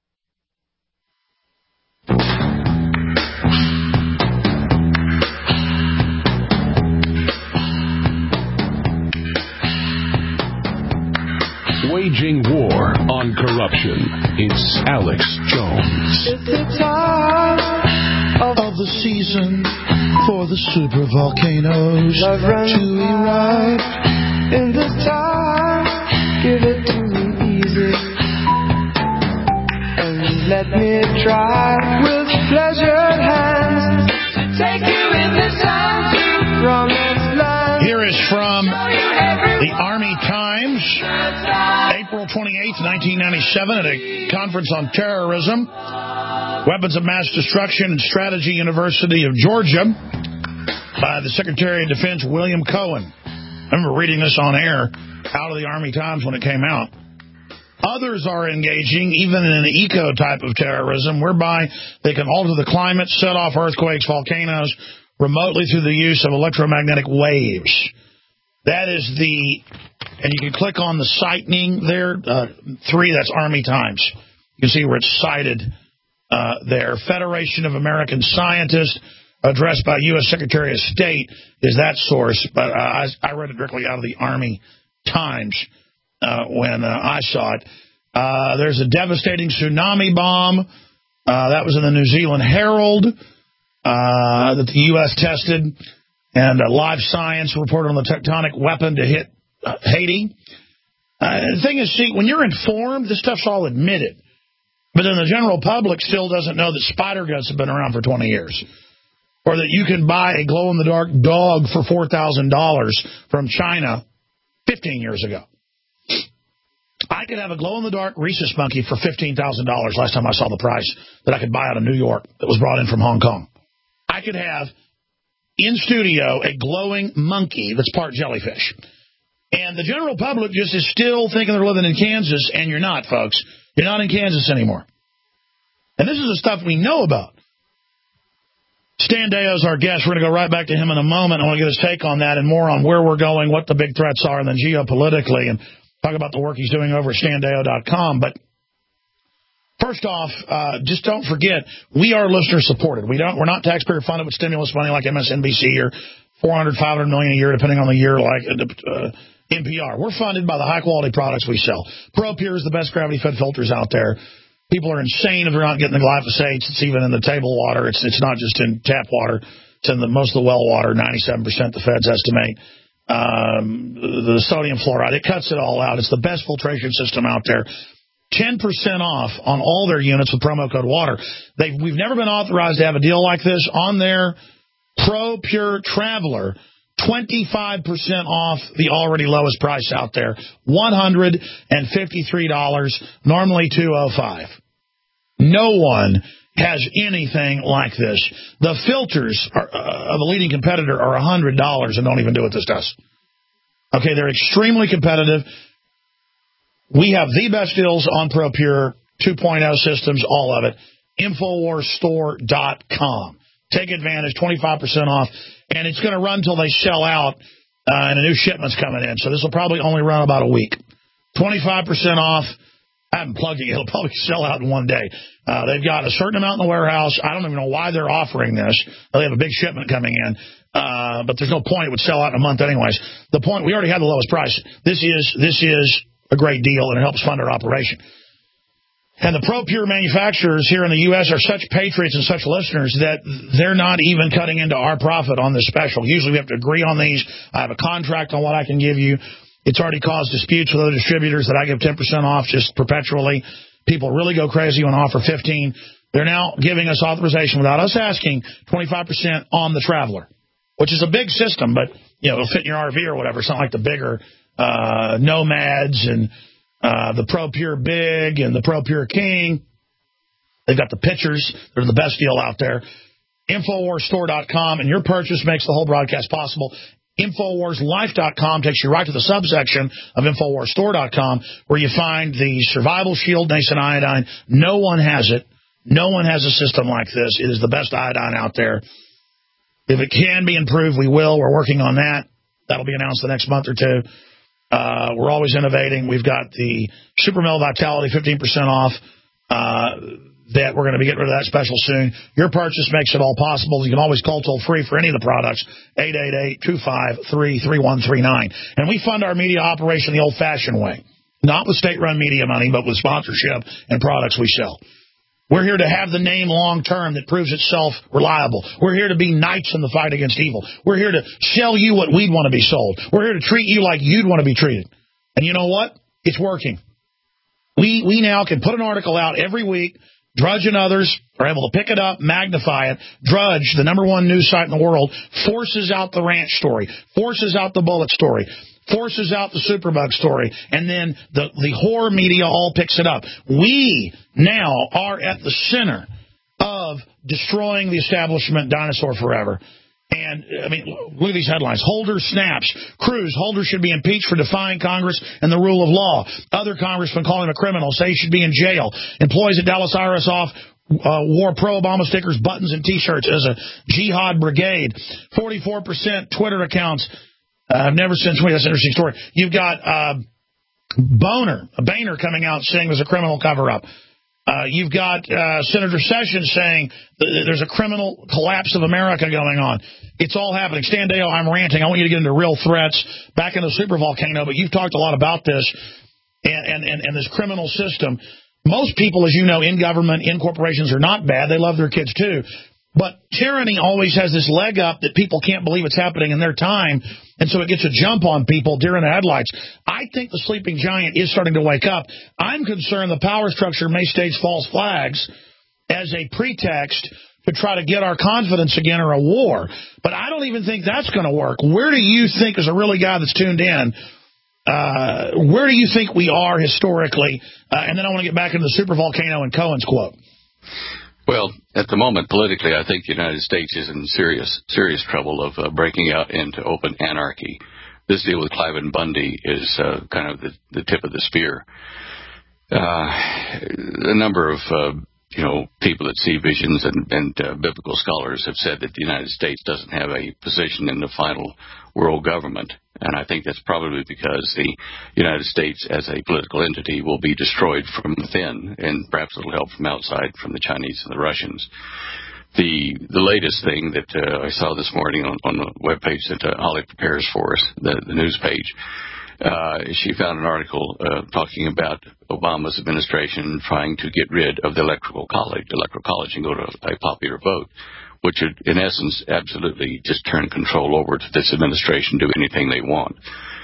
Waging war on corruption. It's Alex Jones. It's the time of the season for the super volcanoes to erupt. In this time, give it to me easy. And let me try with pleasured hands to take you in this time to promised land. Here is from the Army Times, April 28th, 1997, at a conference on terrorism, weapons of mass destruction and strategy, University of Georgia, by the Secretary of Defense, William Cohen. I remember reading this on air out of the Army Times when it came out. Others are engaging even in an eco type of terrorism, whereby they can alter the climate, set off earthquakes, volcanoes, remotely through the use of electromagnetic waves. That is and you can click on the citing there, 3, that's Army Times. You can see where it's cited there. Federation of American Scientists, addressed by U.S. Secretary of State, is that source. But I read it directly out of the Army Times when I saw it. There's a devastating tsunami bomb. That was in the New Zealand Herald that the U.S. tested. And Live Science reported on the tectonic weapon to hit Haiti. The thing is, see, when you're informed, this stuff's all admitted. But then the general public still doesn't know that spider guns have been around for 20 years. Or that you can buy a glow-in-the-dark dog for $4,000 from China 15 years ago. I could have a glow-in-the-dark rhesus monkey for $15,000 last time I saw the price that I could buy out of New York that was brought in from Hong Kong. I could have, in studio, a glowing monkey that's part jellyfish. And the general public just is still thinking they're living in Kansas, and you're not, folks. You're not in Kansas anymore. And this is the stuff we know about. Stan Deyo is our guest. We're going to go right back to him in a moment. I want to get his take on that and more on where we're going, what the big threats are, and then geopolitically, and talk about the work he's doing over at StanDeyo.com. But first off, just don't forget, we are listener-supported. We're not taxpayer-funded with stimulus money like MSNBC or $400, $500 million a year, depending on the year, like NPR. We're funded by the high-quality products we sell. ProPure is the best gravity-fed filters out there. People are insane if they're not getting the glyphosate. It's even in the table water. It's not just in tap water. It's in most of the well water, 97% the feds estimate. The sodium fluoride, it cuts it all out. It's the best filtration system out there. 10% off on all their units with promo code WATER. We've never been authorized to have a deal like this. On their ProPure Traveler, 25% off the already lowest price out there, $153, normally $205. No one has anything like this. The filters of a leading competitor are $100 and don't even do what this does. Okay, they're extremely competitive. We have the best deals on ProPure 2.0 systems, all of it. InfoWarsStore.com. Take advantage, 25% off, and it's going to run until they sell out, and a new shipment's coming in. So this will probably only run about a week. 25% off. I haven't plugged it yet. It'll probably sell out in one day. They've got a certain amount in the warehouse. I don't even know why they're offering this. They have a big shipment coming in, but there's no point. It would sell out in a month anyways. The point, we already have the lowest price. This is a great deal, and it helps fund our operation. And the ProPure manufacturers here in the U.S. are such patriots and such listeners that they're not even cutting into our profit on this special. Usually we have to agree on these. I have a contract on what I can give you. It's already caused disputes with other distributors that I give 10% off just perpetually. People really go crazy when I offer 15. They're now giving us authorization without us asking 25% on the Traveler, which is a big system, but it'll fit in your RV or whatever. It's not like the bigger Nomads and the ProPure Big and the ProPure King. They've got the pictures. They're the best deal out there. InfoWarsStore.com, and your purchase makes the whole broadcast possible. InfoWarsLife.com takes you right to the subsection of InfoWarsStore.com where you find the Survival Shield Nascent Iodine. No one has it. No one has a system like this. It is the best iodine out there. If it can be improved, we will. We're working on that. That'll be announced the next month or two. We're always innovating. We've got the Super Male Vitality, 15% off. That we're going to be getting rid of that special soon. Your purchase makes it all possible. You can always call toll-free for any of the products, 888-253-3139. And we fund our media operation the old-fashioned way, not with state-run media money, but with sponsorship and products we sell. We're here to have the name long-term that proves itself reliable. We're here to be knights in the fight against evil. We're here to sell you what we'd want to be sold. We're here to treat you like you'd want to be treated. And you know what? It's working. We now can put an article out every week. Drudge and others are able to pick it up, magnify it. Drudge, the #1 news site in the world, forces out the ranch story, forces out the bullet story, forces out the superbug story, and then the horror media all picks it up. We now are at the center of destroying the establishment dinosaur forever. And, I mean, look at these headlines. Holder snaps. Cruz, Holder should be impeached for defying Congress and the rule of law. Other congressmen call him a criminal, say he should be in jail. Employees at Dallas IRS wore pro-Obama stickers, buttons, and T-shirts as a jihad brigade. 44% Twitter accounts. I've never seen somebody. That's an interesting story. You've got Boehner coming out saying there's a criminal cover-up. You've got Senator Sessions saying there's a criminal collapse of America going on. It's all happening. Stan Deyo, I'm ranting. I want you to get into real threats back in the supervolcano, but you've talked a lot about this and this criminal system. Most people, as you know, in government, in corporations are not bad. They love their kids too. But tyranny always has this leg up that people can't believe it's happening in their time, and so it gets a jump on people, deer in the headlights. I think the sleeping giant is starting to wake up. I'm concerned the power structure may stage false flags as a pretext to try to get our confidence again or a war. But I don't even think that's going to work. Where do you think, as a really guy that's tuned in, Where do you think we are historically? And then I want to get back into the supervolcano and Cohen's quote. Well, at the moment, politically, I think the United States is in serious trouble of breaking out into open anarchy. This deal with Cliven Bundy is kind of the tip of the spear. A number of people that see visions and biblical scholars have said that the United States doesn't have a position in the final world government. And I think that's probably because the United States as a political entity will be destroyed from within, and perhaps it'll help from outside, from the Chinese and the Russians. The latest thing that I saw this morning on the webpage that Holly prepares for us, the news page, she found an article talking about Obama's administration trying to get rid of the electoral college and go to a popular vote, which would, in essence, absolutely just turn control over to this administration, do anything they want.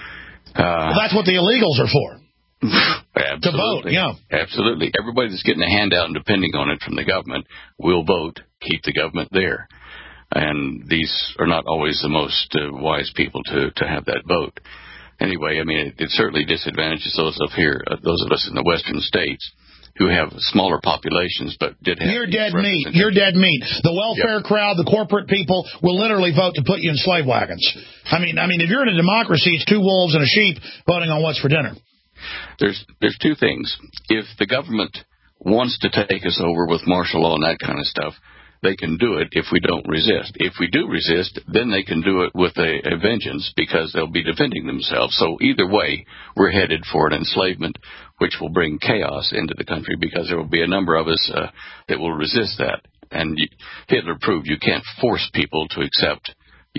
Well, that's what the illegals are for. Absolutely. To vote, yeah. Absolutely. Everybody that's getting a handout and depending on it from the government will vote, keep the government there. And these are not always the most wise people to have that vote. Anyway, I mean, it certainly disadvantages those of us in the western states who have smaller populations but did have... You're dead meat. You're dead meat. The welfare crowd, the corporate people will literally vote to put you in slave wagons. I mean, if you're in a democracy, it's two wolves and a sheep voting on what's for dinner. There's two things. If the government wants to take us over with martial law and that kind of stuff, they can do it if we don't resist. If we do resist, then they can do it with a vengeance because they'll be defending themselves. So either way, we're headed for an enslavement, which will bring chaos into the country because there will be a number of us that will resist that. And Hitler proved you can't force people to accept,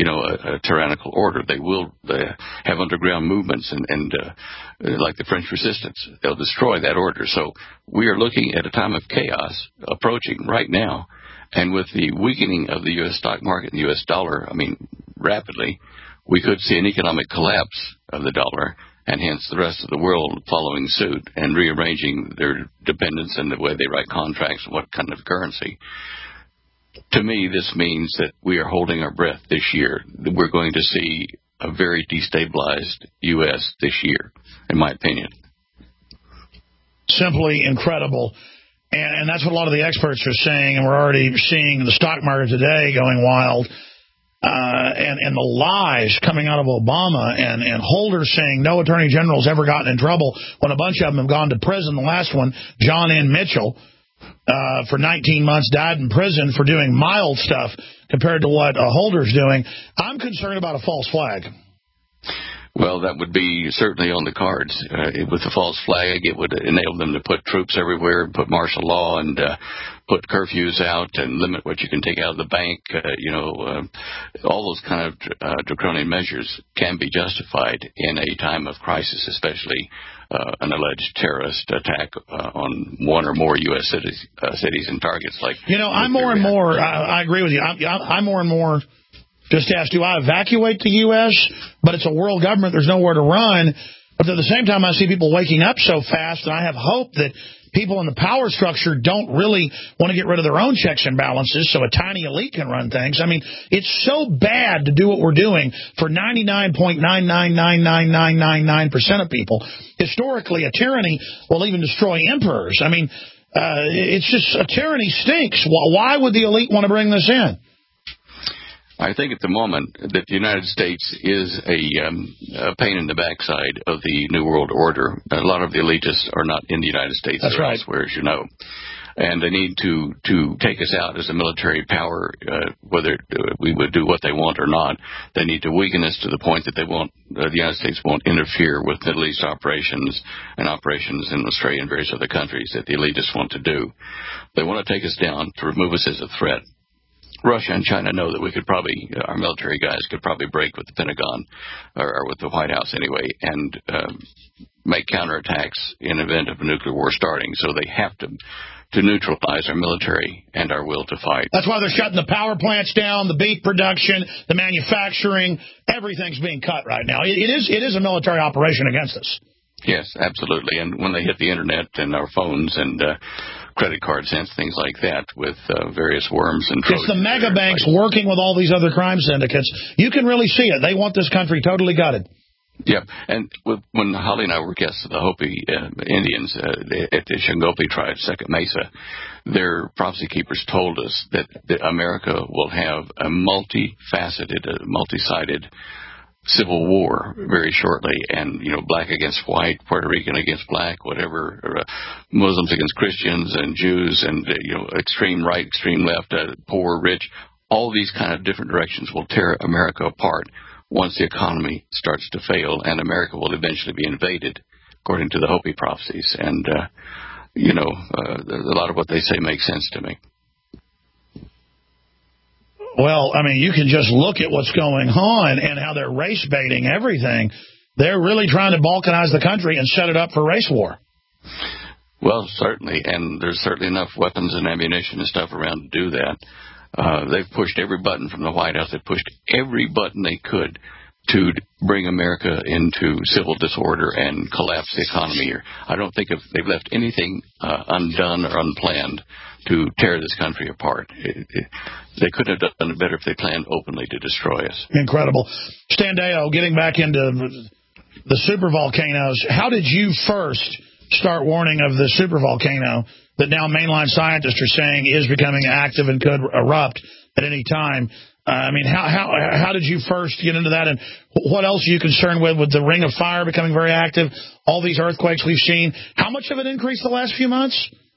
a tyrannical order. They will have underground movements and like the French resistance. They'll destroy that order. So we are looking at a time of chaos approaching right now. And with the weakening of the U.S. stock market and the U.S. dollar, rapidly, we could see an economic collapse of the dollar, and hence the rest of the world following suit and rearranging their dependence and the way they write contracts and what kind of currency. To me, this means that we are holding our breath this year. We're going to see a very destabilized U.S. this year, in my opinion. Simply incredible. And that's what a lot of the experts are saying, and we're already seeing the stock market today going wild. And the lies coming out of Obama and Holder saying no attorney general's ever gotten in trouble when a bunch of them have gone to prison. The last one, John N. Mitchell, for 19 months, died in prison for doing mild stuff compared to what Holder's doing. I'm concerned about a false flag. Well, that would be certainly on the cards. With the false flag, it would enable them to put troops everywhere, and put martial law, and put curfews out, and limit what you can take out of the bank. All those kind of draconian measures can be justified in a time of crisis, especially an alleged terrorist attack on one or more U.S. cities and targets. I'm more and more, I agree with you, I'm more and more just asked, do I evacuate the U.S.? But it's a world government. There's nowhere to run. But at the same time, I see people waking up so fast, and I have hope that people in the power structure don't really want to get rid of their own checks and balances so a tiny elite can run things. It's so bad to do what we're doing for 99.9999999% of people. Historically, a tyranny will even destroy emperors. It's just a tyranny stinks. Why would the elite want to bring this in? I think at the moment that the United States is a pain in the backside of the New World Order. A lot of the elitists are not in the United States. That's right. Elsewhere, as you know. And they need to take us out as a military power, whether we would do what they want or not. They need to weaken us to the point that the United States won't interfere with Middle East operations and operations in Australia and various other countries that the elitists want to do. They want to take us down to remove us as a threat. Russia and China know that we could probably, our military guys could probably break with the Pentagon, or with the White House anyway, and make counterattacks in event of a nuclear war starting. So they have to neutralize our military and our will to fight. That's why they're shutting the power plants down, the beef production, the manufacturing. Everything's being cut right now. It is a military operation against us. Yes, absolutely. And when they hit the Internet and our phones and credit cards and things like that with various worms and Trojans. It's the mega banks working with all these other crime syndicates. You can really see it. They want this country totally gutted. Yep, and when Holly and I were guests of the Hopi Indians at the Shingopi tribe, Second Mesa, their prophecy keepers told us that America will have a multifaceted, multi-sided civil war very shortly, and black against white, Puerto Rican against black, whatever, Muslims against Christians and Jews, and extreme right, extreme left, poor, rich. All these kind of different directions will tear America apart once the economy starts to fail, and America will eventually be invaded, according to the Hopi prophecies. And, a lot of what they say makes sense to me. Well, I mean, you can just look at what's going on and how they're race baiting everything. They're really trying to balkanize the country and set it up for race war. Well, certainly, and there's certainly enough weapons and ammunition and stuff around to do that. They've pushed every button from the White House. They've pushed every button they could to bring America into civil disorder and collapse the economy here. I don't think they've left anything undone or unplanned to tear this country apart. They couldn't have done it better if they planned openly to destroy us. Incredible. Stan Deyo, getting back into the supervolcanoes, how did you first start warning of the supervolcano that now mainline scientists are saying is becoming active and could erupt at any time? I mean, how did you first get into that, and what else are you concerned with the Ring of Fire becoming very active, all these earthquakes we've seen? How much of it increased the last few months?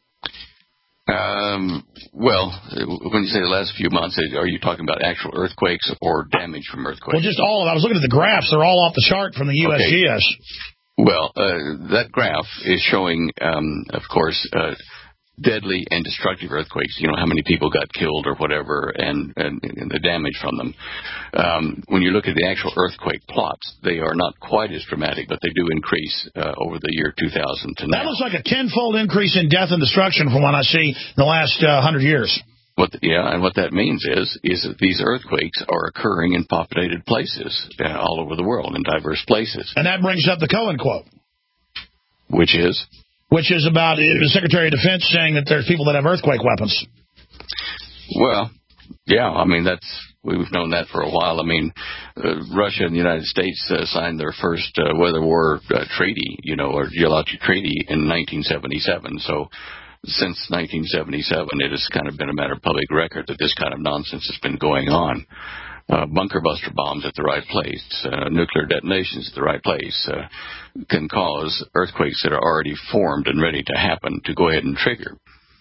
Well, when you say the last few months, are you talking about actual earthquakes or damage from earthquakes? Well, just all of it. I was looking at the graphs. They're all off the chart from the USGS. Okay. Well, that graph is showing, of course, deadly and destructive earthquakes, how many people got killed or whatever, and the damage from them. When you look at the actual earthquake plots, they are not quite as dramatic, but they do increase over the year 2000 to now. That looks like a tenfold increase in death and destruction from what I see in the last 100 years. And what that means is that these earthquakes are occurring in populated places all over the world, in diverse places. And that brings up the Cohen quote. Which is? Which is about the Secretary of Defense saying that there's people that have earthquake weapons. Well, yeah, I mean, we've known that for a while. I mean, Russia and the United States signed their first weather war treaty, or geologic treaty in 1977. So since 1977, it has kind of been a matter of public record that this kind of nonsense has been going on. Bunker buster bombs at the right place, nuclear detonations at the right place can cause earthquakes that are already formed and ready to happen to go ahead and trigger.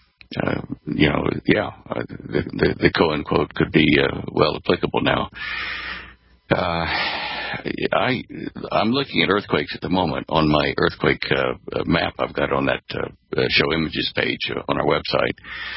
The Cohen quote could be well applicable now. I'm looking at earthquakes at the moment on my earthquake map I've got on that show images page on our website.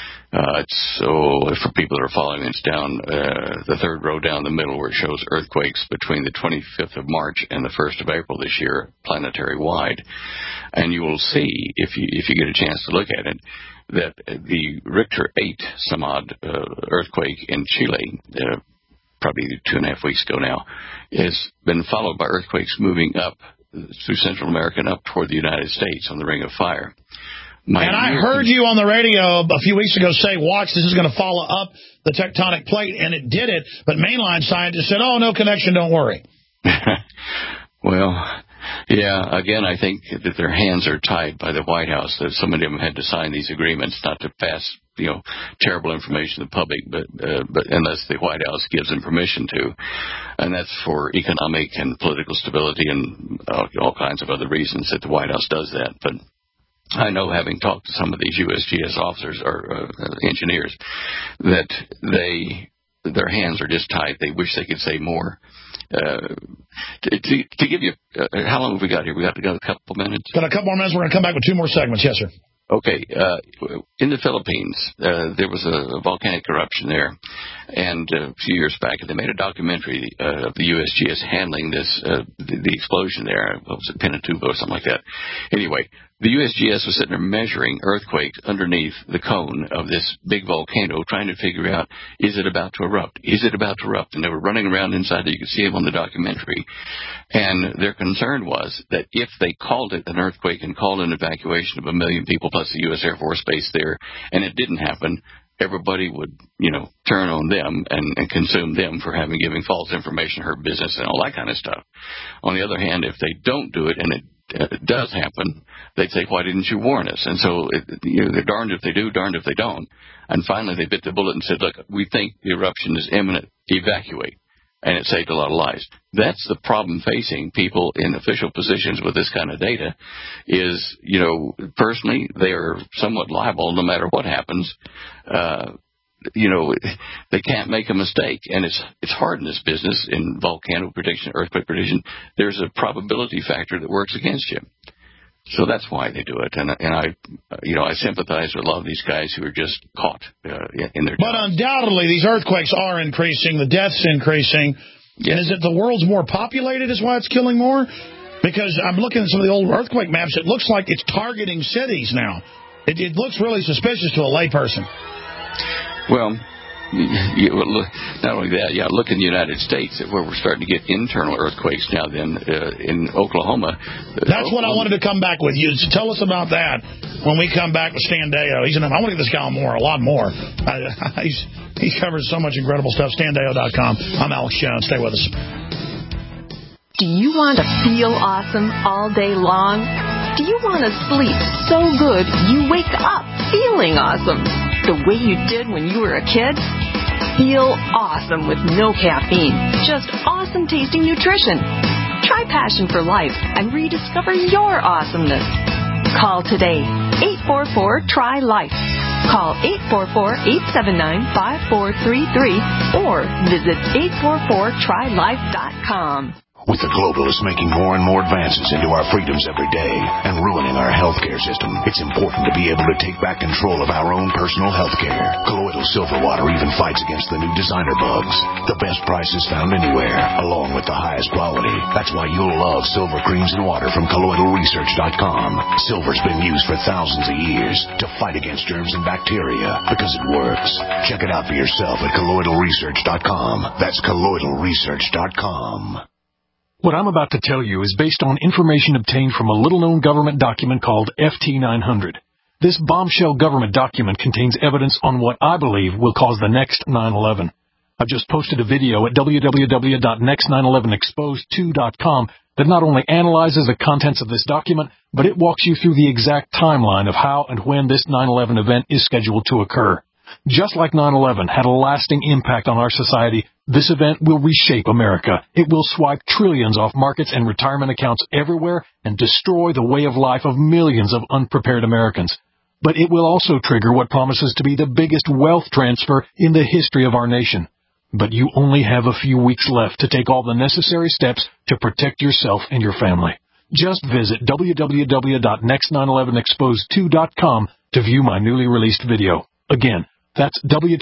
For people that are following, it's down the third row down the middle where it shows earthquakes between the 25th of March and the 1st of April this year, planetary wide. And you will see, if you get a chance to look at it, that the Richter 8 some odd earthquake in Chile, probably 2.5 weeks ago now, has been followed by earthquakes moving up through Central America and up toward the United States on the Ring of Fire. I heard you on the radio a few weeks ago say, watch, this is going to follow up the tectonic plate, and it did it, but mainline scientists said, oh, no connection, don't worry. Well, yeah, again, I think that their hands are tied by the White House, that so many of them had to sign these agreements not to pass, terrible information to the public, but unless the White House gives them permission to. And that's for economic and political stability and all kinds of other reasons that the White House does that. But I know, having talked to some of these USGS officers or engineers, that their hands are just tied. They wish they could say more. To give you, how long have we got here? We got a couple minutes. Got a couple more minutes. We're going to come back with 2 more segments. Yes, sir. Okay. In the Philippines, there was a volcanic eruption there, and a few years back, they made a documentary of the USGS handling this, the explosion there. What was it, Pinatubo or something like that? Anyway, the USGS was sitting there measuring earthquakes underneath the cone of this big volcano, trying to figure out, is it about to erupt? Is it about to erupt? And they were running around inside there. You could see them on the documentary. And their concern was that if they called it an earthquake and called an evacuation of 1 million people plus the U.S. Air Force Base there, and it didn't happen, everybody would, turn on them and consume them for giving false information, her business, and all that kind of stuff. On the other hand, if they don't do it and it does happen, they'd say, why didn't you warn us? And so they're darned if they do, darned if they don't. And finally they bit the bullet and said, look, we think the eruption is imminent, evacuate. And it saved a lot of lives. That's the problem facing people in official positions with this kind of data is, personally, they are somewhat liable no matter what happens. They can't make a mistake. And it's hard in this business, in volcano prediction, earthquake prediction. There's a probability factor that works against you. So that's why they do it. And I sympathize with a lot of these guys who are just caught in their jobs. But undoubtedly, these earthquakes are increasing. The deaths increasing. Yes. And is it the world's more populated is why it's killing more? Because I'm looking at some of the old earthquake maps. It looks like it's targeting cities now. It looks really suspicious to a layperson. Well, not only that, look in the United States where we're starting to get internal earthquakes now then in Oklahoma. That's what I wanted to come back with you. So tell us about that when we come back with Stan Deyo. I want to get this guy on a lot more. He covers so much incredible stuff. StanDeyo.com. I'm Alex Jones. Stay with us. Do you want to feel awesome all day long? Do you want to sleep so good you wake up feeling awesome? The way you did when you were a kid? Feel awesome with no caffeine. Just awesome tasting nutrition. Try Passion for Life and rediscover your awesomeness. Call today. 844-TRY-LIFE. Call 844-879-5433 or visit 844-TRYLIFE.com. With the globalists making more and more advances into our freedoms every day and ruining our healthcare system, it's important to be able to take back control of our own personal healthcare. Colloidal silver water even fights against the new designer bugs. The best prices found anywhere, along with the highest quality. That's why you'll love silver creams and water from colloidalresearch.com. Silver's been used for thousands of years to fight against germs and bacteria because it works. Check it out for yourself at colloidalresearch.com. That's colloidalresearch.com. What I'm about to tell you is based on information obtained from a little-known government document called FT900. This bombshell government document contains evidence on what I believe will cause the next 9/11. I've just posted a video at www.next911exposed2.com that not only analyzes the contents of this document, but it walks you through the exact timeline of how and when this 9/11 event is scheduled to occur. Just like 9/11 had a lasting impact on our society, this event will reshape America. It will swipe trillions off markets and retirement accounts everywhere and destroy the way of life of millions of unprepared Americans. But it will also trigger what promises to be the biggest wealth transfer in the history of our nation. But you only have a few weeks left to take all the necessary steps to protect yourself and your family. Just visit www.next911exposed2.com to view my newly released video. Again, that's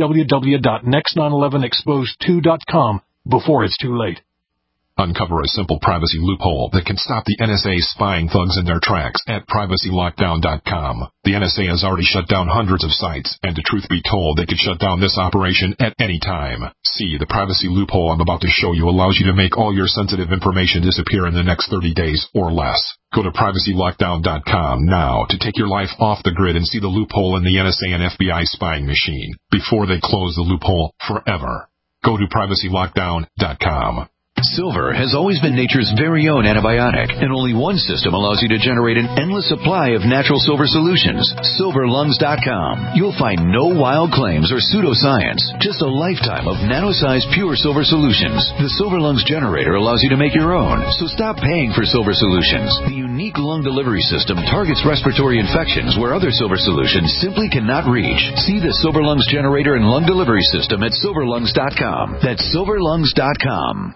www.next911exposed2.com before it's too late. Uncover a simple privacy loophole that can stop the NSA spying thugs in their tracks at privacylockdown.com. The NSA has already shut down hundreds of sites, and to truth be told, they could shut down this operation at any time. See, the privacy loophole I'm about to show you allows you to make all your sensitive information disappear in the next 30 days or less. Go to privacylockdown.com now to take your life off the grid and see the loophole in the NSA and FBI spying machine before they close the loophole forever. Go to privacylockdown.com. Silver has always been nature's very own antibiotic, and only one system allows you to generate an endless supply of natural silver solutions. SilverLungs.com. You'll find no wild claims or pseudoscience, just a lifetime of nano-sized pure silver solutions. The Silver Lungs generator allows you to make your own, so stop paying for silver solutions. The unique lung delivery system targets respiratory infections where other silver solutions simply cannot reach. See the Silver Lungs generator and lung delivery system at SilverLungs.com. That's SilverLungs.com.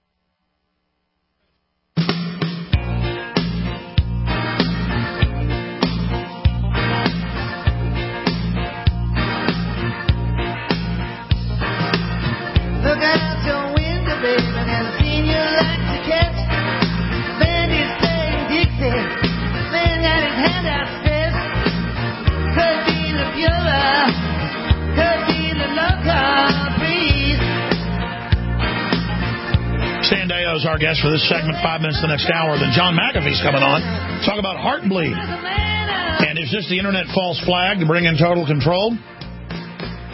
Look out your window, baby, and seen you like to catch. Bandits playing Dixie, man got his hand out fast. Could be the Bueller, could be the local breeze. Stan Deyo is our guest for this segment, 5 minutes to the next hour. Then John McAfee's coming on. Talk about Heartbleed. And is this the internet false flag to bring in total control?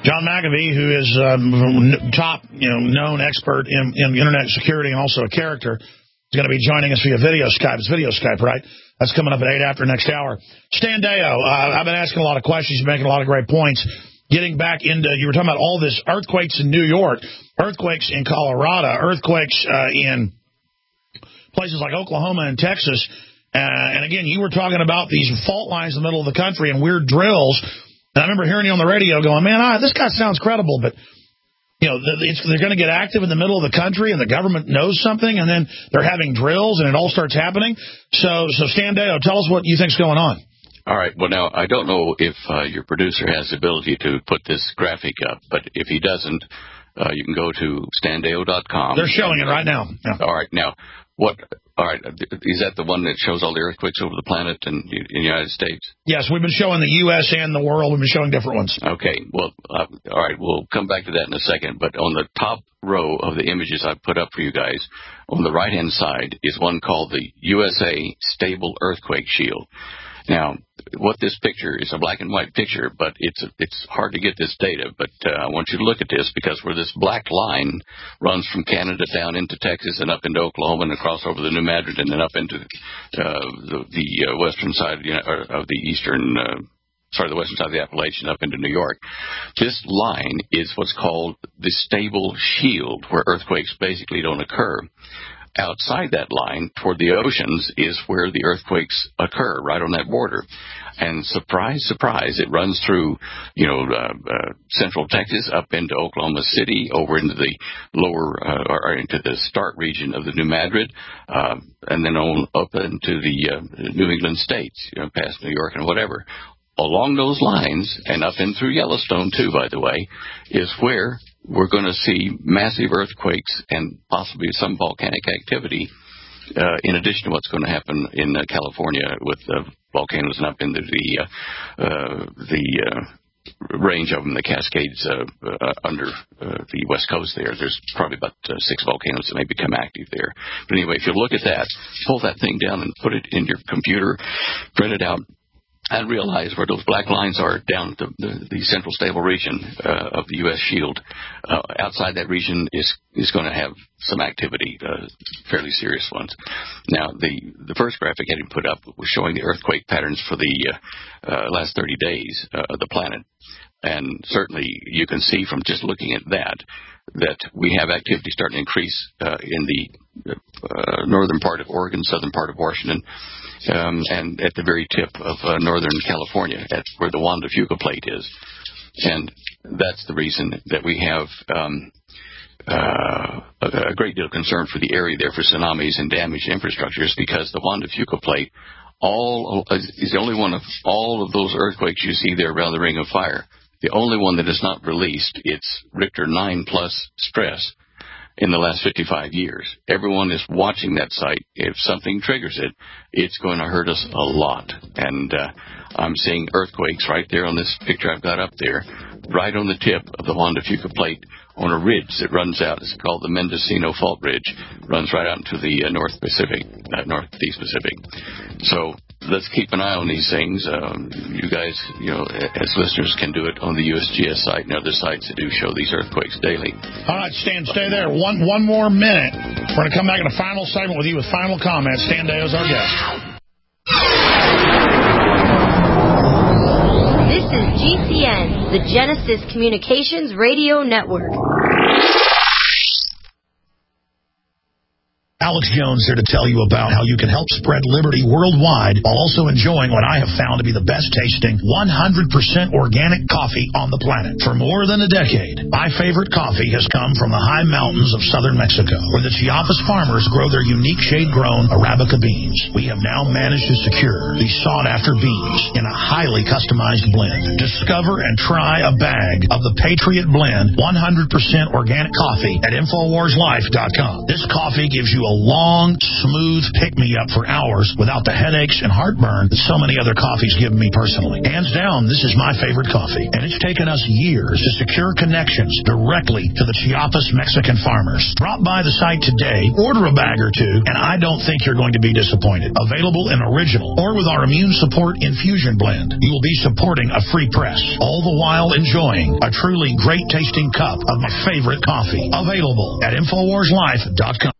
John McAfee, who is top, known expert in internet security and also a character, is going to be joining us via video Skype. It's video Skype, right? That's coming up at 8 after next hour. Stan Deyo, I've been asking a lot of questions. You're making a lot of great points. Getting back into, you were talking about all this earthquakes in New York, earthquakes in Colorado, earthquakes in places like Oklahoma and Texas. And again, you were talking about these fault lines in the middle of the country and weird drills. And I remember hearing you on the radio going, man, this guy sounds credible, but they're going to get active in the middle of the country and the government knows something, and then they're having drills and it all starts happening. So Stan Deyo, tell us what you think's going on. All right. Well, now, I don't know if your producer has the ability to put this graphic up, but if he doesn't, you can go to standeyo.com. They're showing it right now. Yeah. All right. Now, all right, is that the one that shows all the earthquakes over the planet in the United States? Yes, we've been showing the U.S. and the world. We've been showing different ones. Okay, well, all right, we'll come back to that in a second. But on the top row of the images I've put up for you guys, on the right-hand side is one called the USA Stable Earthquake Shield. Now, what this picture is a black and white picture, but it's hard to get this data. But I want you to look at this because where this black line runs from Canada down into Texas and up into Oklahoma and across over the New Madrid and then up into the western side of the eastern, the western side of the Appalachian up into New York. This line is what's called the stable shield, where earthquakes basically don't occur. Outside that line, toward the oceans, is where the earthquakes occur, right on that border. And surprise, surprise, it runs through, central Texas up into Oklahoma City, over into the lower, or into the start region of the New Madrid, and then on up into the New England states, past New York and whatever. Along those lines, and up in through Yellowstone, too, by the way, is where we're going to see massive earthquakes and possibly some volcanic activity, in addition to what's going to happen in California with volcanoes and up into the range of them, the Cascades under the west coast there. There's probably about 6 volcanoes that may become active there. But anyway, if you look at that, pull that thing down and put it in your computer, print it out, and realize where those black lines are down to the central stable region of the U.S. shield. Outside that region is going to have some activity, fairly serious ones. Now, the first graphic I had put up was showing the earthquake patterns for the last 30 days of the planet. And certainly you can see from just looking at that we have activity starting to increase in the northern part of Oregon, southern part of Washington, and at the very tip of northern California, that's where the Juan de Fuca plate is. And that's the reason that we have a great deal of concern for the area there for tsunamis and damaged infrastructures, because the Juan de Fuca plate is the only one of all of those earthquakes you see there around the Ring of Fire. The only one that is not released, it's Richter 9+ stress in the last 55 years. Everyone is watching that site. If something triggers it, it's going to hurt us a lot. And I'm seeing earthquakes right there on this picture I've got up there, right on the tip of the Juan de Fuca plate on a ridge that runs out. It's called the Mendocino Fault Ridge. Runs right out into the Northeast Pacific. So let's keep an eye on these things. You guys, as listeners, can do it on the USGS site and other sites that do show these earthquakes daily. All right, Stan, stay there. One more minute. We're going to come back in a final segment with you with final comments. Stan Deyo is our guest. This is GCN, the Genesis Communications Radio Network. Alex Jones here to tell you about how you can help spread liberty worldwide while also enjoying what I have found to be the best tasting 100% organic coffee on the planet. For more than a decade, my favorite coffee has come from the high mountains of southern Mexico, where the Chiapas farmers grow their unique shade-grown Arabica beans. We have now managed to secure these sought-after beans in a highly customized blend. Discover and try a bag of the Patriot Blend 100% organic coffee at InfoWarsLife.com. This coffee gives you a long, smooth pick-me-up for hours without the headaches and heartburn that so many other coffees give me personally. Hands down, this is my favorite coffee, and it's taken us years to secure connections directly to the Chiapas Mexican farmers. Drop by the site today, order a bag or two, and I don't think you're going to be disappointed. Available in original or with our immune support infusion blend. You will be supporting a free press, all the while enjoying a truly great tasting cup of my favorite coffee. Available at InfoWarsLife.com.